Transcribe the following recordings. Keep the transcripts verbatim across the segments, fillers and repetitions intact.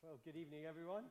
Well, good evening, everyone,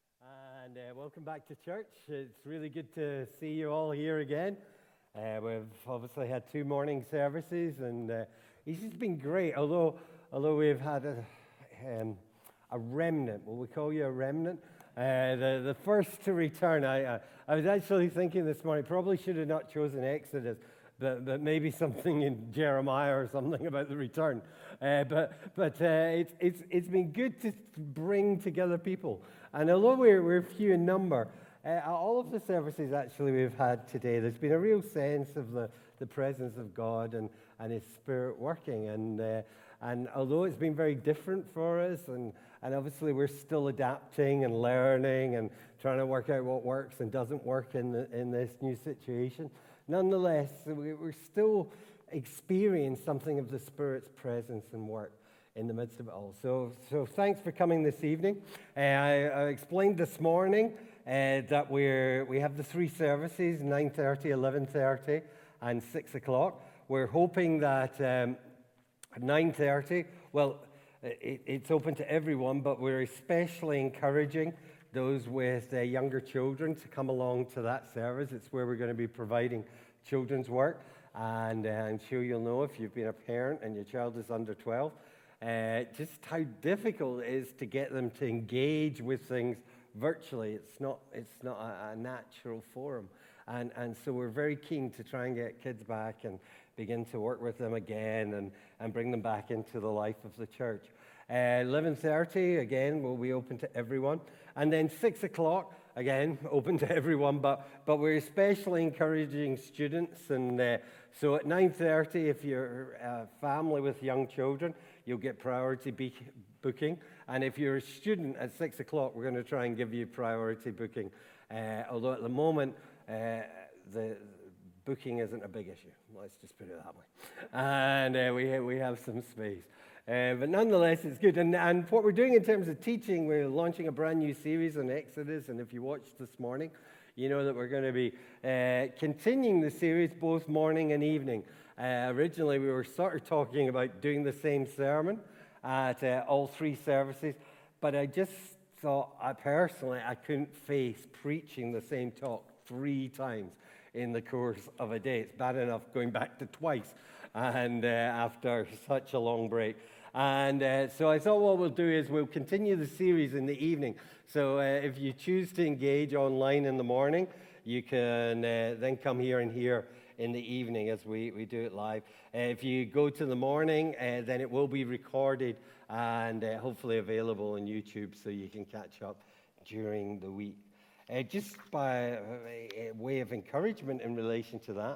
and uh, welcome back to church. It's really good to see you all here again. Uh, we've obviously had two morning services, and uh, it's just been great. Although, although we've had a, um, a remnant, will we call you a remnant? Uh, the the first to return. I uh, I was actually thinking this morning, probably should have not chosen Exodus. But, but maybe something in Jeremiah or something about the return. Uh, but but uh, it's, it's, it's been good to bring together people. And although we're, we're few in number, uh, all of the services actually we've had today, there's been a real sense of the, the presence of God and, and His Spirit working. And uh, and although it's been very different for us, and, and obviously we're still adapting and learning and trying to work out what works and doesn't work in, the, in this new situation, nonetheless, we're still experiencing something of the Spirit's presence and work in the midst of it all. So, so thanks for coming this evening. Uh, I, I explained this morning uh, that we're we have the three services: nine thirty, eleven thirty, and six o'clock. We're hoping that um, at nine thirty, well, it, it's open to everyone, but we're especially encouraging those with uh, younger children to come along to that service. It's where we're going to be providing children's work. And uh, I'm sure you'll know, if you've been a parent and your child is under twelve, uh, just how difficult it is to get them to engage with things virtually. It's not, it's not a, a natural forum. And, and so we're very keen to try and get kids back and begin to work with them again and, and bring them back into the life of the church. Uh, eleven thirty, again, will be open to everyone. And then six o'clock, again, open to everyone, but, but we're especially encouraging students. And uh, so at nine thirty, if you're a family with young children, you'll get priority be- booking. And if you're a student at six o'clock, we're going to try and give you priority booking. Uh, although at the moment, uh, the booking isn't a big issue. Let's just put it that way. And uh, we, we have some space. Uh, but nonetheless, it's good. And, and what we're doing in terms of teaching, we're launching a brand new series on Exodus. And if you watched this morning, you know that we're going to be uh, continuing the series both morning and evening. Uh, originally, we were sort of talking about doing the same sermon at uh, all three services. But I just thought, I personally, I couldn't face preaching the same talk three times in the course of a day. It's bad enough going back to twice and uh, after such a long break. And uh, so I thought what we'll do is we'll continue the series in the evening. So uh, if you choose to engage online in the morning, you can uh, then come here and hear in the evening as we, we do it live. Uh, if you go to the morning, uh, then it will be recorded and uh, hopefully available on YouTube so you can catch up during the week. Uh, just by a way of encouragement in relation to that,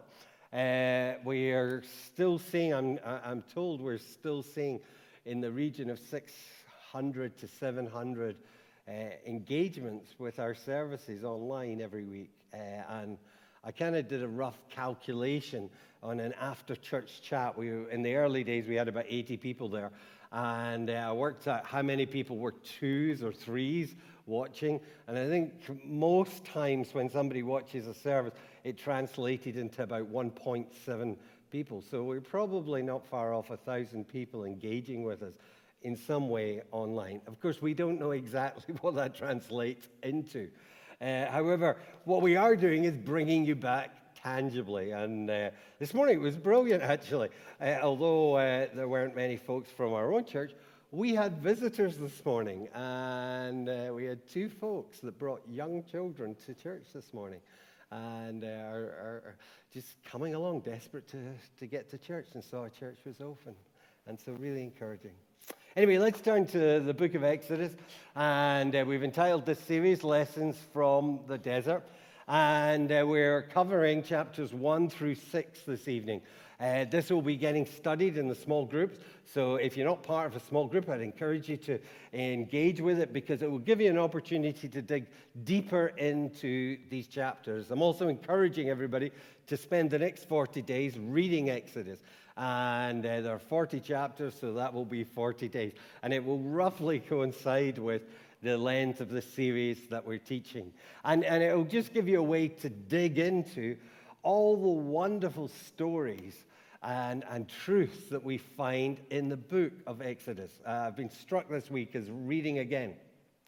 uh, we are still seeing, I'm, I'm told we're still seeing in the region of six hundred to seven hundred uh, engagements with our services online every week. Uh, and I kind of did a rough calculation on an after-church chat. We, in the early days, we had about eighty people there. And uh, I worked out how many people were twos or threes watching. And I think most times when somebody watches a service, it translated into about one point seven people. So we're probably not far off a thousand people engaging with us in some way online. Of course, we don't know exactly what that translates into. Uh, however, what we are doing is bringing you back tangibly. And uh, this morning it was brilliant, actually. Uh, although uh, there weren't many folks from our own church, we had visitors this morning. And uh, we had two folks that brought young children to church this morning. And uh, are, are just coming along, desperate to, to get to church, and saw a church was open. And so really encouraging. Anyway, let's turn to the book of Exodus. And uh, we've entitled this series, Lessons from the Desert. And uh, we're covering chapters one through six this evening. Uh, this will be getting studied in the small groups. So if you're not part of a small group, I'd encourage you to engage with it because it will give you an opportunity to dig deeper into these chapters. I'm also encouraging everybody to spend the next forty days reading Exodus. And uh, there are forty chapters, so that will be forty days. And it will roughly coincide with the length of the series that we're teaching. And, and it will just give you a way to dig into all the wonderful stories and, and truths that we find in the book of Exodus. Uh, I've been struck this week as reading again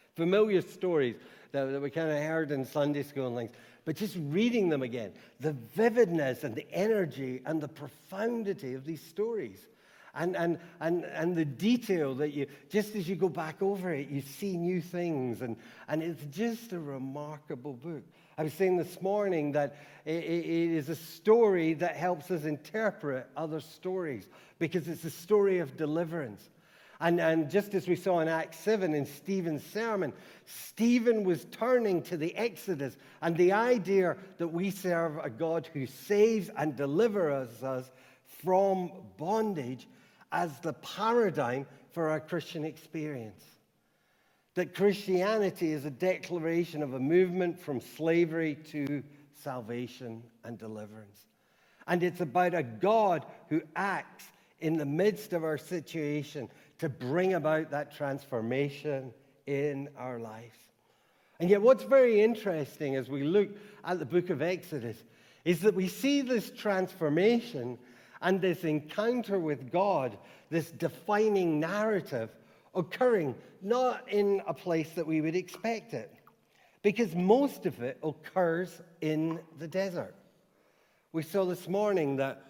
Familiar stories that, that we kind of heard in Sunday school and things. But just reading them again, the vividness and the energy and the profundity of these stories. And, and, and, and the detail that you, just as you go back over it, you see new things. And, and it's just a remarkable book. I was saying this morning that it, it is a story that helps us interpret other stories because it's a story of deliverance. And, and just as we saw in Acts seven in Stephen's sermon, Stephen was turning to the Exodus and the idea that we serve a God who saves and delivers us from bondage as the paradigm for our Christian experience. That Christianity is a declaration of a movement from slavery to salvation and deliverance. And it's about a God who acts in the midst of our situation to bring about that transformation in our lives. And yet what's very interesting as we look at the book of Exodus is that we see this transformation and this encounter with God, this defining narrative, occurring not in a place that we would expect it, because most of it occurs in the desert. We saw this morning that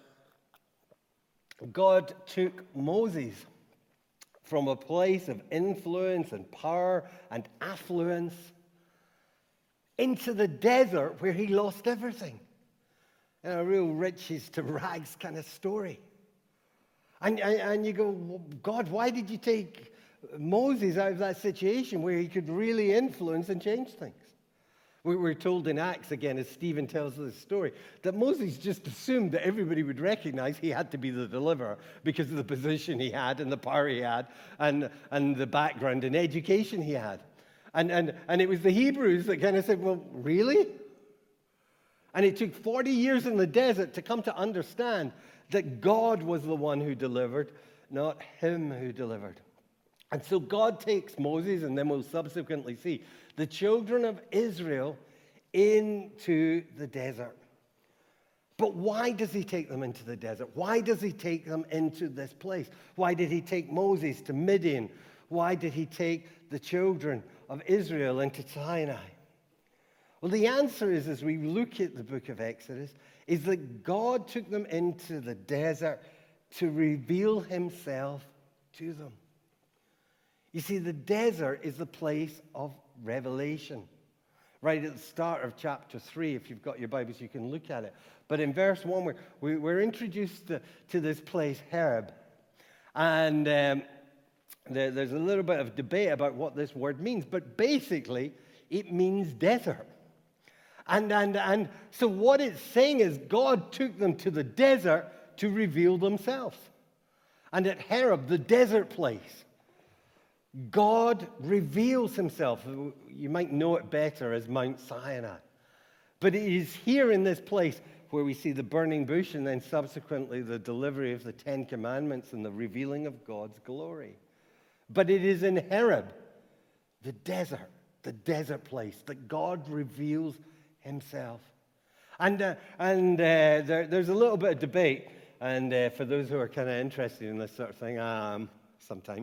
God took Moses from a place of influence and power and affluence into the desert where he lost everything. In a real riches to rags kind of story. And, and, and you go, well, God, why did you take Moses out of that situation where he could really influence and change things? We were told in Acts, again, as Stephen tells this story, that Moses just assumed that everybody would recognize he had to be the deliverer because of the position he had and the power he had and, and the background and education he had. And, and, and it was the Hebrews that kind of said, well, really? And it took forty years in the desert to come to understand that God was the one who delivered, not him who delivered. And so God takes Moses, and then we'll subsequently see, the children of Israel into the desert. But why does he take them into the desert? Why does he take them into this place? Why did he take Moses to Midian? Why did he take the children of Israel into Sinai? Well, the answer is, as we look at the book of Exodus, is that God took them into the desert to reveal himself to them. You see, the desert is the place of revelation. Right at the start of chapter three, if you've got your Bibles, you can look at it. But in verse one, we're, we, we're introduced to, to this place, Horeb. And um, there, there's a little bit of debate about what this word means. But basically, it means desert. And, and, and so what it's saying is God took them to the desert to reveal themselves. And at Horeb, the desert place, God reveals himself. You might know it better as Mount Sinai. But it is here in this place where we see the burning bush and then subsequently the delivery of the Ten Commandments and the revealing of God's glory. But it is in Horeb, the desert, the desert place, that God reveals himself. And, uh, and uh, there, there's a little bit of debate, and uh, for those who are kind of interested in this sort of thing, um, sometimes,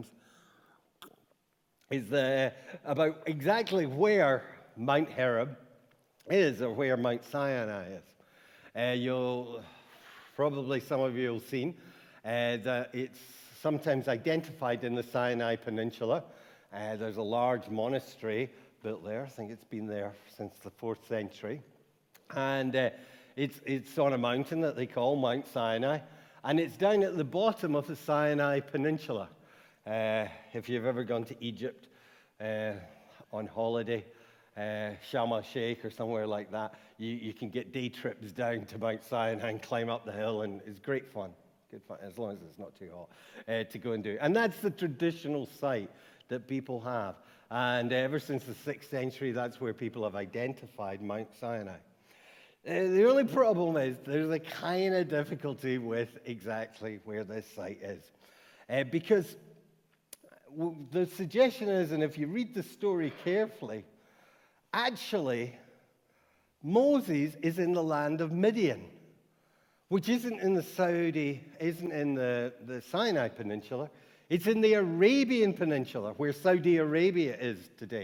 is uh, about exactly where Mount Horeb is or where Mount Sinai is. Uh, you'll, probably some of you will have seen uh, that it's sometimes identified in the Sinai Peninsula. Uh, there's a large monastery built there. I think it's been there since the fourth century. And uh, it's, it's on a mountain that they call Mount Sinai. And it's down at the bottom of the Sinai Peninsula. Uh, if you've ever gone to Egypt uh, on holiday, uh, Sharm el-Sheikh or somewhere like that, you, you can get day trips down to Mount Sinai and climb up the hill, and it's great fun. Good fun, as long as it's not too hot, uh, to go and do. And that's the traditional site that people have. And ever since the sixth century, that's where people have identified Mount Sinai. Uh, the only problem is there's a kind of difficulty with exactly where this site is. Uh, because w- the suggestion is, and if you read the story carefully, actually, Moses is in the land of Midian, which isn't in the Saudi, isn't in the, the Sinai Peninsula. It's in the Arabian Peninsula, where Saudi Arabia is today.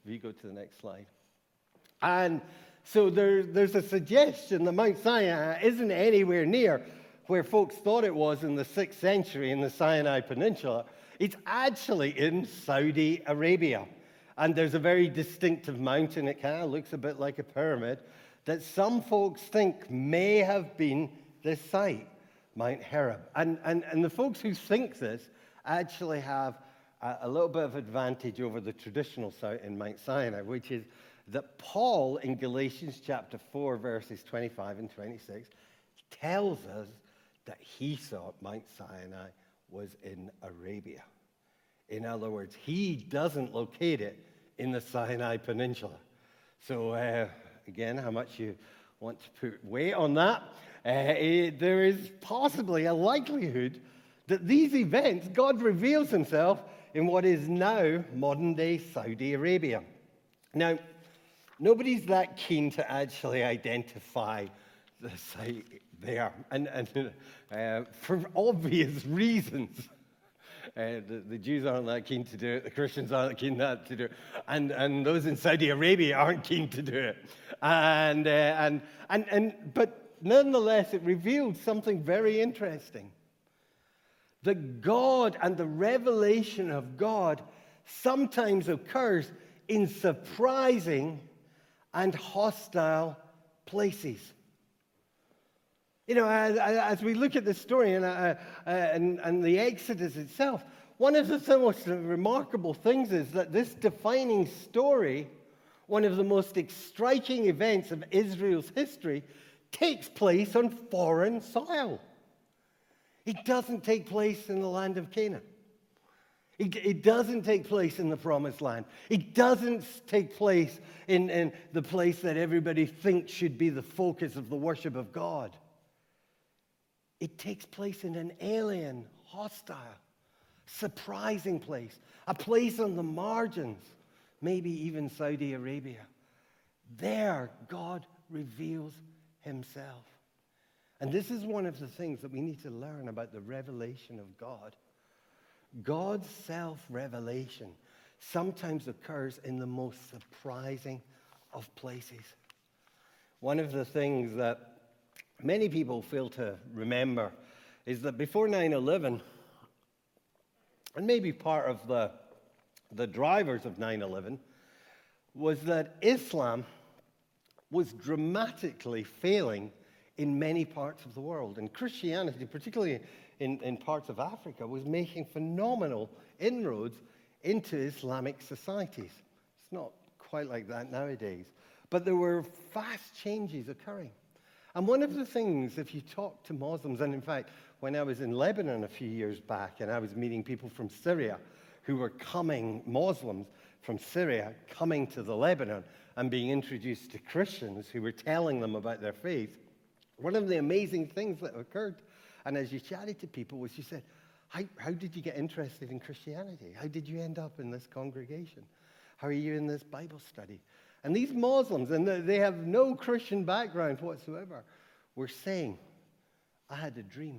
If you go to the next slide. And so there, there's a suggestion that Mount Sinai isn't anywhere near where folks thought it was in the sixth century in the Sinai Peninsula. It's actually in Saudi Arabia. And there's a very distinctive mountain, it kind of looks a bit like a pyramid, that some folks think may have been this site, Mount Horeb. And, and, and the folks who think this actually have a, a little bit of advantage over the traditional site in Mount Sinai, which is that Paul in Galatians chapter four, verses twenty-five and twenty-six, tells us that he thought Mount Sinai was in Arabia. In other words, he doesn't locate it in the Sinai Peninsula. So, uh, again, how much you want to put weight on that? Uh, it, there is possibly a likelihood that these events, God reveals himself in what is now modern-day Saudi Arabia. Now, nobody's that keen to actually identify the site there, and, and uh, for obvious reasons. Uh, the, the Jews aren't that keen to do it, the Christians aren't keen that to do it, and, and those in Saudi Arabia aren't keen to do it. And, uh, and, and, and, but nonetheless, it revealed something very interesting. That God and the revelation of God sometimes occurs in surprising and hostile places. You know, as, as we look at the story and, uh, uh, and, and the Exodus itself, one of the most remarkable things is that this defining story, one of the most striking events of Israel's history, takes place on foreign soil. It doesn't take place in the land of Canaan. It, it doesn't take place in the Promised Land. It doesn't take place in, in the place that everybody thinks should be the focus of the worship of God. It takes place in an alien, hostile, surprising place, a place on the margins, maybe even Saudi Arabia. There, God reveals himself. And this is one of the things that we need to learn about the revelation of God. God's self-revelation sometimes occurs in the most surprising of places. One of the things that many people fail to remember is that before nine eleven, and maybe part of the, the drivers of nine eleven, was that Islam was dramatically failing in many parts of the world. And Christianity, particularly in, in parts of Africa, was making phenomenal inroads into Islamic societies. It's not quite like that nowadays. But there were fast changes occurring. And one of the things, if you talk to Muslims, and in fact, when I was in Lebanon a few years back, and I was meeting people from Syria who were coming, Muslims from Syria, coming to the Lebanon and being introduced to Christians who were telling them about their faith, one of the amazing things that occurred, and as you chatted to people, was you said, how, how did you get interested in Christianity? How did you end up in this congregation? How are you in this Bible study? And these Muslims, and they have no Christian background whatsoever, were saying, I had a dream.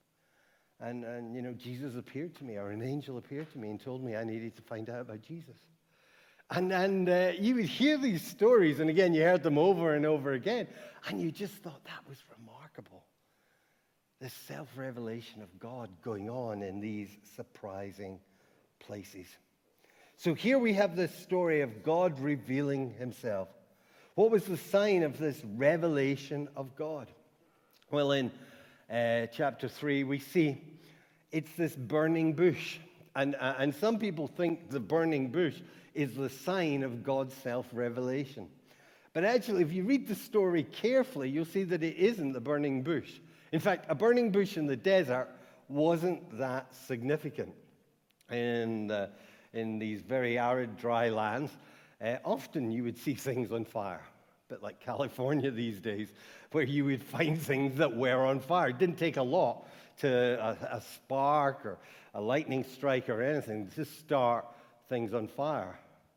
And, and, you know, Jesus appeared to me, or an angel appeared to me and told me I needed to find out about Jesus. And, and uh, you would hear these stories, and again, you heard them over and over again, and you just thought that was remarkable. This self-revelation of God going on in these surprising places. So here we have this story of God revealing himself. What was the sign of this revelation of God? Well, in uh, chapter three, we see it's this burning bush. And, uh, and some people think the burning bush is the sign of God's self-revelation. But actually, if you read the story carefully, you'll see that it isn't the burning bush. In fact, a burning bush in the desert wasn't that significant. And uh, in these very arid, dry lands, uh, often you would see things on fire, a bit like California these days, where you would find things that were on fire. It didn't take a lot to a, a spark or a lightning strike or anything to start things on fire.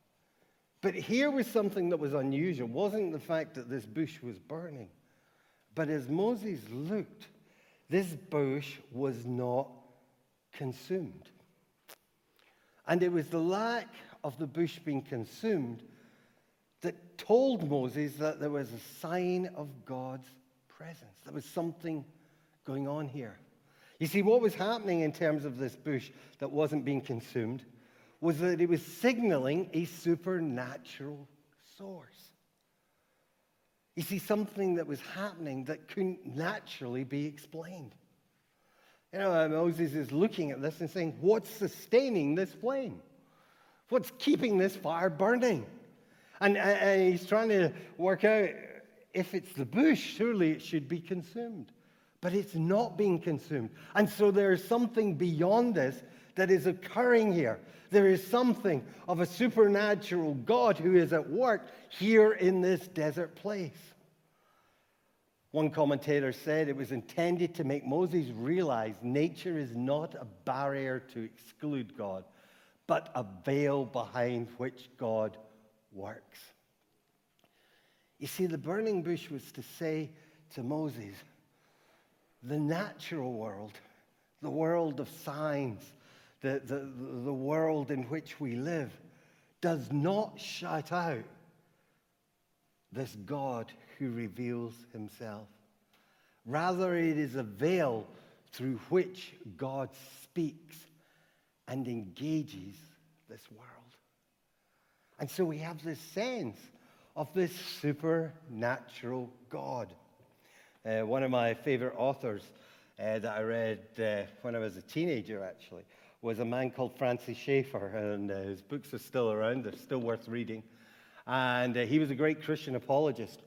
But here was something that was unusual. It wasn't the fact that this bush was burning, but as Moses looked, this bush was not consumed. And it was the lack of the bush being consumed that told Moses that there was a sign of God's presence. There was something going on here. You see, what was happening in terms of this bush that wasn't being consumed was that it was signaling a supernatural source. You see, something that was happening that couldn't naturally be explained. You know, Moses is looking at this and saying, what's sustaining this flame? What's keeping this fire burning? And, and he's trying to work out, if it's the bush, surely it should be consumed. But it's not being consumed. And so there is something beyond this that is occurring here. There is something of a supernatural God who is at work here in this desert place. One commentator said it was intended to make Moses realize nature is not a barrier to exclude God, but a veil behind which God works. You see, the burning bush was to say to Moses, the natural world, the world of signs, the, the, the world in which we live, does not shut out this God who reveals himself. Rather, it is a veil through which God speaks and engages this world. And so we have this sense of this supernatural God. Uh, one of my favorite authors uh, that I read uh, when I was a teenager, actually, was a man called Francis Schaeffer, and uh, his books are still around. They're still worth reading. And uh, he was a great Christian apologist.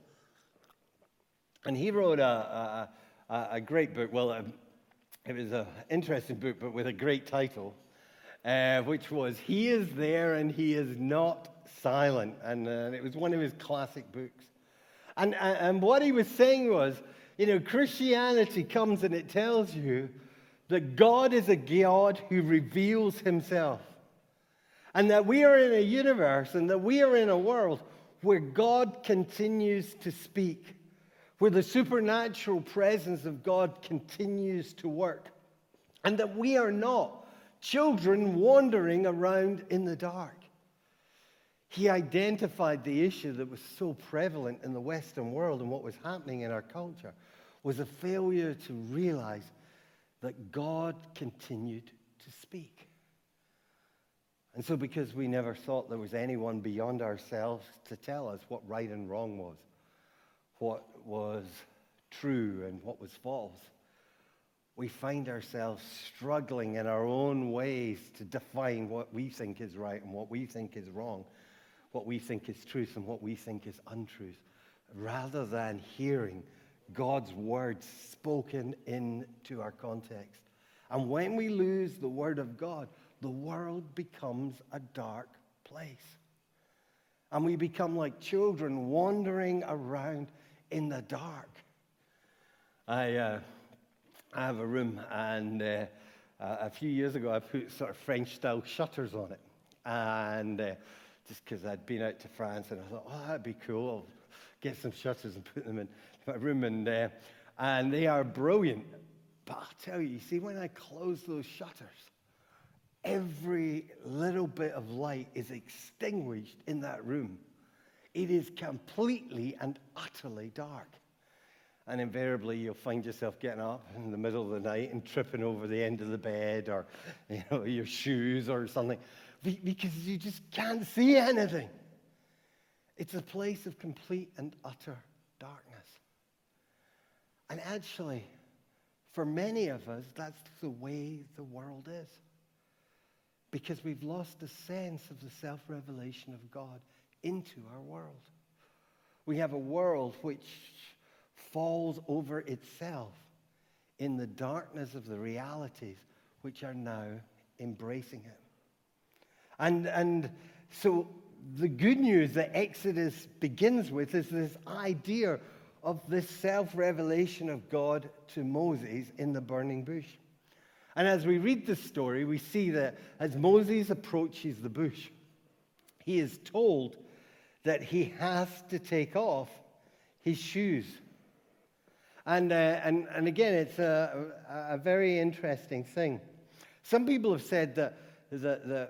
And he wrote a, a, a great book. Well, um, it was an interesting book, but with a great title, uh, which was He is There and He is Not Silent. And uh, it was one of his classic books. And, and, and what he was saying was, you know, Christianity comes and it tells you that God is a God who reveals himself. And that we are in a universe and that we are in a world where God continues to speak, where the supernatural presence of God continues to work, and that we are not children wandering around in the dark. He identified the issue that was so prevalent in the Western world and what was happening in our culture was a failure to realize that God continued to speak. And so because we never thought there was anyone beyond ourselves to tell us what right and wrong was, what was true and what was false, we find ourselves struggling in our own ways to define what we think is right and what we think is wrong, what we think is truth and what we think is untruth, rather than hearing God's words spoken into our context. And when we lose the word of God, the world becomes a dark place. And we become like children wandering around in the dark. I, uh, I have a room, and uh, a few years ago I put sort of French-style shutters on it. And uh, just because I'd been out to France, and I thought, oh, that'd be cool. I'll get some shutters and put them in my room. And, uh, and they are brilliant. But I'll tell you, you see, when I close those shutters, every little bit of light is extinguished in that room. It is completely and utterly dark. And invariably, you'll find yourself getting up in the middle of the night and tripping over the end of the bed or, you know, your shoes or something, because you just can't see anything. It's a place of complete and utter darkness. And actually, for many of us, that's the way the world is. Because we've lost a sense of the self-revelation of God into our world. We have a world which falls over itself in the darkness of the realities which are now embracing it. And, and so the good news that Exodus begins with is this idea of this self-revelation of God to Moses in the burning bush. And as we read this story, we see that as Moses approaches the bush, he is told that he has to take off his shoes. And, uh, and, and again, it's a, a very interesting thing. Some people have said that, that, that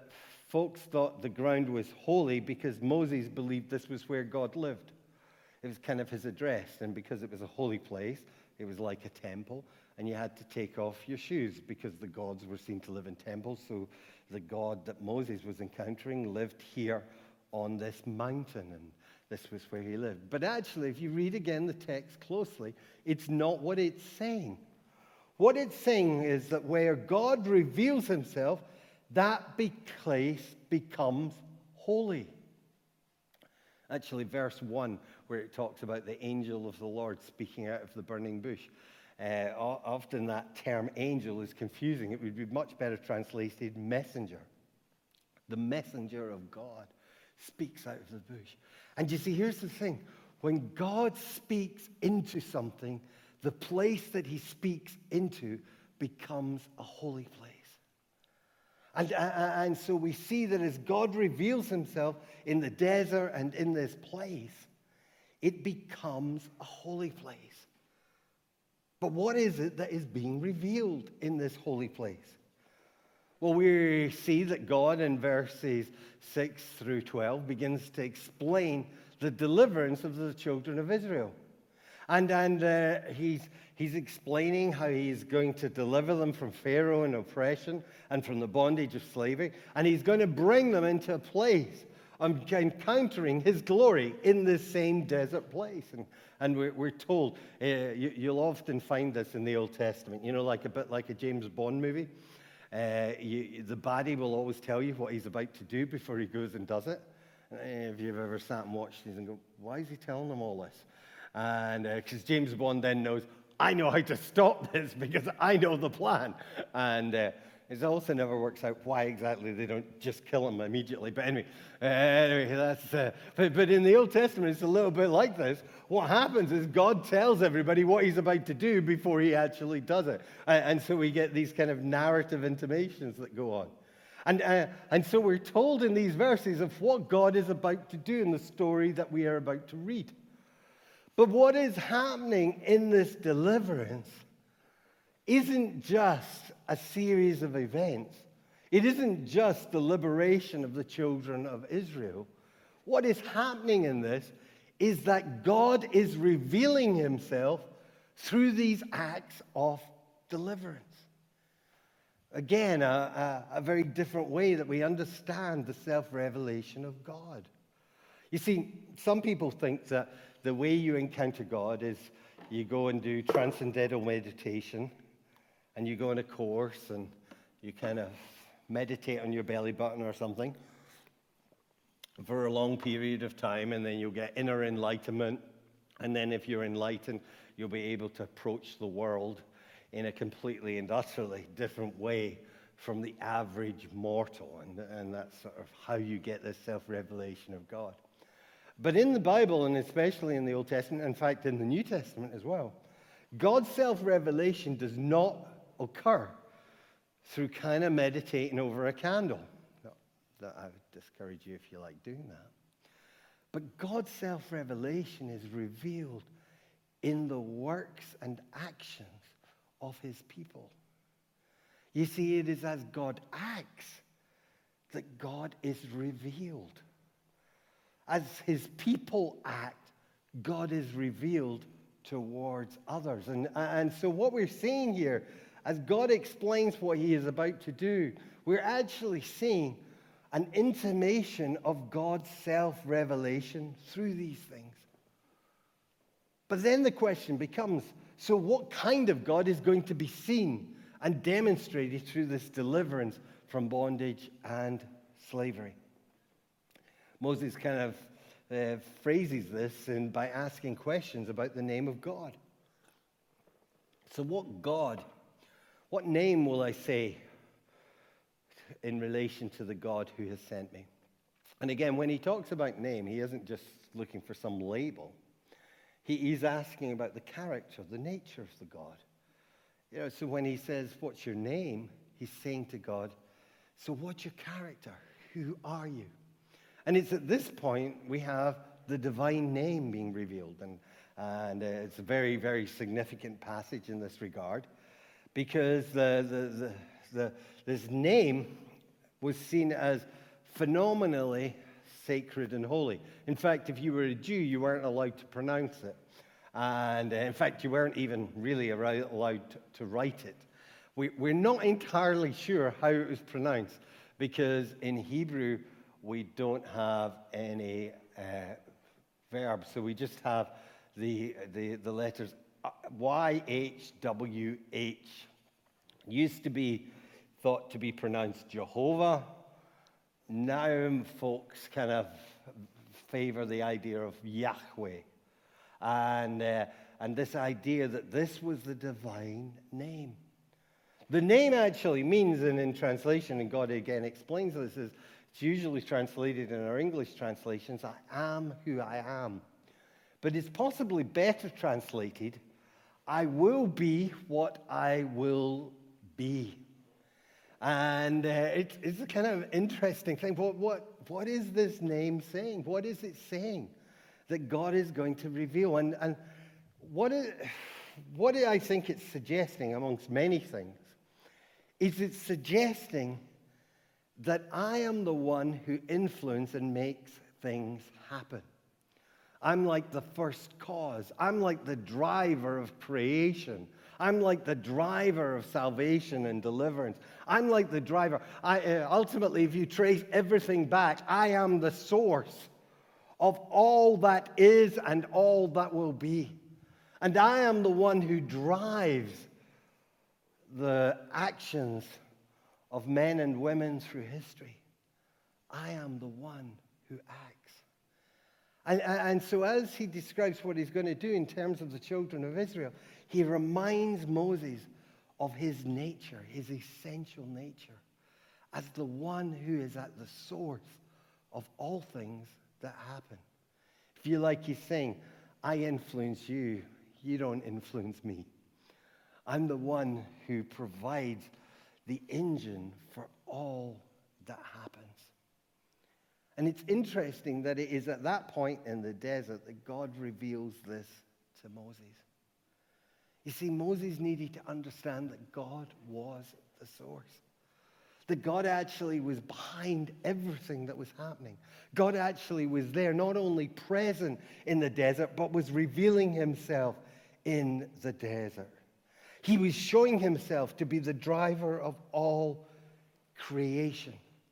folks thought the ground was holy because Moses believed this was where God lived. It was kind of his address, and because it was a holy place, it was like a temple, and you had to take off your shoes because the gods were seen to live in temples. So the God that Moses was encountering lived here on this mountain, and this was where he lived. But actually, if you read again the text closely, it's not what it's saying. What it's saying is that where God reveals himself, that place becomes holy. Actually, verse one, where it talks about the angel of the Lord speaking out of the burning bush, uh, often that term angel is confusing. It would be much better translated messenger. The messenger of God speaks out of the bush. And you see, here's the thing. When God speaks into something, the place that he speaks into becomes a holy place. And, and so we see that as God reveals himself in the desert and in this place, it becomes a holy place. But what is it that is being revealed in this holy place? Well, we see that God in verses six through twelve begins to explain the deliverance of the children of Israel. And, and uh, he's, he's explaining how he's going to deliver them from Pharaoh and oppression and from the bondage of slavery. And he's going to bring them into a place of encountering his glory in this same desert place. And, and we're, we're told, uh, you, you'll often find this in the Old Testament, you know, like a bit like a James Bond movie. Uh, you, the baddie will always tell you what he's about to do before he goes and does it. Uh, if you've ever sat and watched these and go, why is he telling them all this? And because uh, James Bond then knows, I know how to stop this because I know the plan. And uh, it also never works out why exactly they don't just kill him immediately. But anyway, uh, anyway that's. Uh, but, but in the Old Testament, it's a little bit like this. What happens is God tells everybody what he's about to do before he actually does it. And, and so we get these kind of narrative intimations that go on. And, uh, and so we're told in these verses of what God is about to do in the story that we are about to read. But what is happening in this deliverance isn't just a series of events. It isn't just the liberation of the children of Israel. What is happening in this is that God is revealing himself through these acts of deliverance. Again, a, a, a very different way that we understand the self-revelation of God. You see, some people think that the way you encounter God is you go and do transcendental meditation, and you go on a course, and you kind of meditate on your belly button or something for a long period of time, and then you'll get inner enlightenment. And then if you're enlightened, you'll be able to approach the world in a completely and utterly different way from the average mortal. And, and that's sort of how you get this self-revelation of God. But in the Bible, and especially in the Old Testament, in fact, in the New Testament as well, God's self-revelation does not occur through kind of meditating over a candle. No, that I would discourage you if you like doing that. But God's self-revelation is revealed in the works and actions of his people. You see, it is as God acts that God is revealed. As his people act, God is revealed towards others. And, and so what we're seeing here, as God explains what he is about to do, we're actually seeing an intimation of God's self-revelation through these things. But then the question becomes, so what kind of God is going to be seen and demonstrated through this deliverance from bondage and slavery? Moses kind of uh, phrases this in, by asking questions about the name of God. So what God, what name will I say in relation to the God who has sent me? And again, when he talks about name, he isn't just looking for some label. He, he's asking about the character, the nature of the God. You know, so when he says, what's your name? He's saying to God, so what's your character? Who are you? And it's at this point we have the divine name being revealed. And, and uh, it's a very, very significant passage in this regard, because the, the, the, the, this name was seen as phenomenally sacred and holy. In fact, if you were a Jew, you weren't allowed to pronounce it. And uh, in fact, you weren't even really allowed to, to write it. We, we're not entirely sure how it was pronounced, because in Hebrew, we don't have any uh, verbs. So we just have the, the, the letters Y H W H. Used to be thought to be pronounced Jehovah. Now folks kind of favor the idea of Yahweh. And, uh, and this idea that this was the divine name. The name actually means, and in translation, and God again explains this, is it's usually translated in our English translations, I am who I am. But it's possibly better translated, I will be what I will be. And uh, it, it's a kind of interesting thing. What, what, what is this name saying? What is it saying that God is going to reveal? And, and what, is, what I think it's suggesting, amongst many things, is it's suggesting that I am the one who influences and makes things happen. I'm like the first cause. I'm like the driver of creation. I'm like the driver of salvation and deliverance. I'm like the driver. I, uh, ultimately, if you trace everything back, I am the source of all that is and all that will be. And I am the one who drives the actions of men and women through history. I am the one who acts. And, and so as he describes what he's going to do in terms of the children of Israel, he reminds Moses of his nature, his essential nature, as the one who is at the source of all things that happen. If you like, he's saying, I influence you, you don't influence me. I'm the one who provides the engine for all that happens. And it's interesting that it is at that point in the desert that God reveals this to Moses. You see, Moses needed to understand that God was the source. That God actually was behind everything that was happening. God actually was there, not only present in the desert, but was revealing himself in the desert. He was showing himself to be the driver of all creation,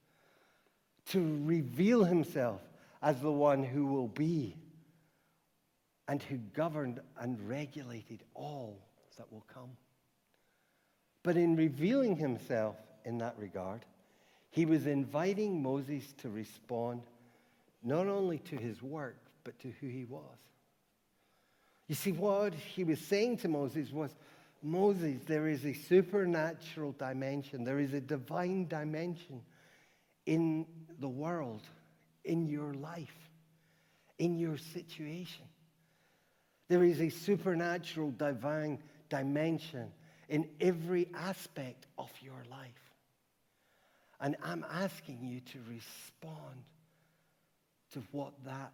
to reveal himself as the one who will be and who governed and regulated all that will come. But in revealing himself in that regard, he was inviting Moses to respond not only to his work, but to who he was. You see, what he was saying to Moses was, Moses, there is a supernatural dimension, there is a divine dimension in the world, in your life, in your situation. There is a supernatural divine dimension in every aspect of your life. And I'm asking you to respond to what that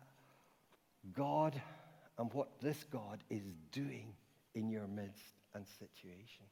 God and what this God is doing in your midst and situation.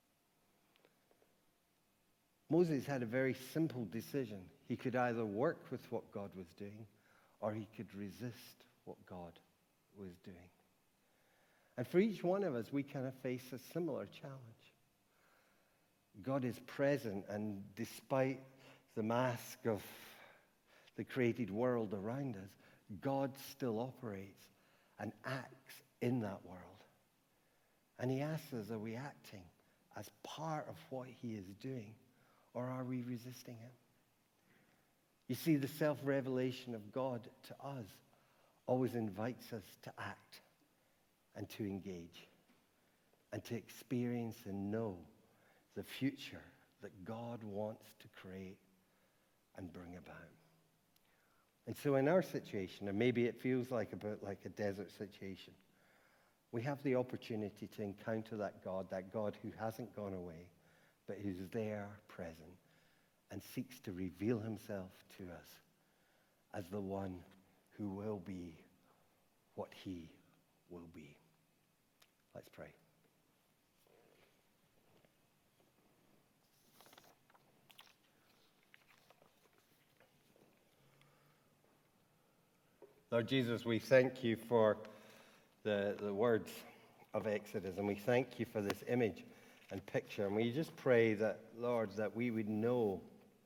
Moses had a very simple decision. He could either work with what God was doing, or he could resist what God was doing. And for each one of us, we kind of face a similar challenge. God is present, and despite the mask of the created world around us, God still operates and acts in that world. And he asks us, are we acting as part of what he is doing, or are we resisting him? You see, the self-revelation of God to us always invites us to act and to engage and to experience and know the future that God wants to create and bring about. And so in our situation, and maybe it feels like a bit like a desert situation, we have the opportunity to encounter that God, that God who hasn't gone away, but who's there, present, and seeks to reveal himself to us as the one who will be what he will be. Let's pray. Lord Jesus, we thank you for the, the words of Exodus, and we thank you for this image and picture. And we just pray that, Lord, that we would know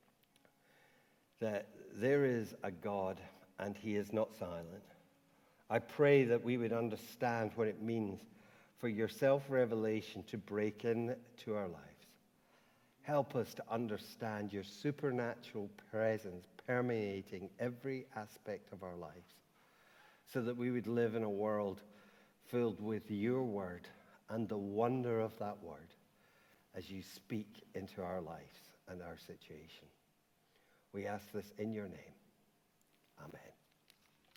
that there is a God and he is not silent. I pray that we would understand what it means for your self-revelation to break into our lives. Help us to understand your supernatural presence permeating every aspect of our lives, so that we would live in a world filled with your word and the wonder of that word as you speak into our lives and our situation. We ask this in your name. Amen.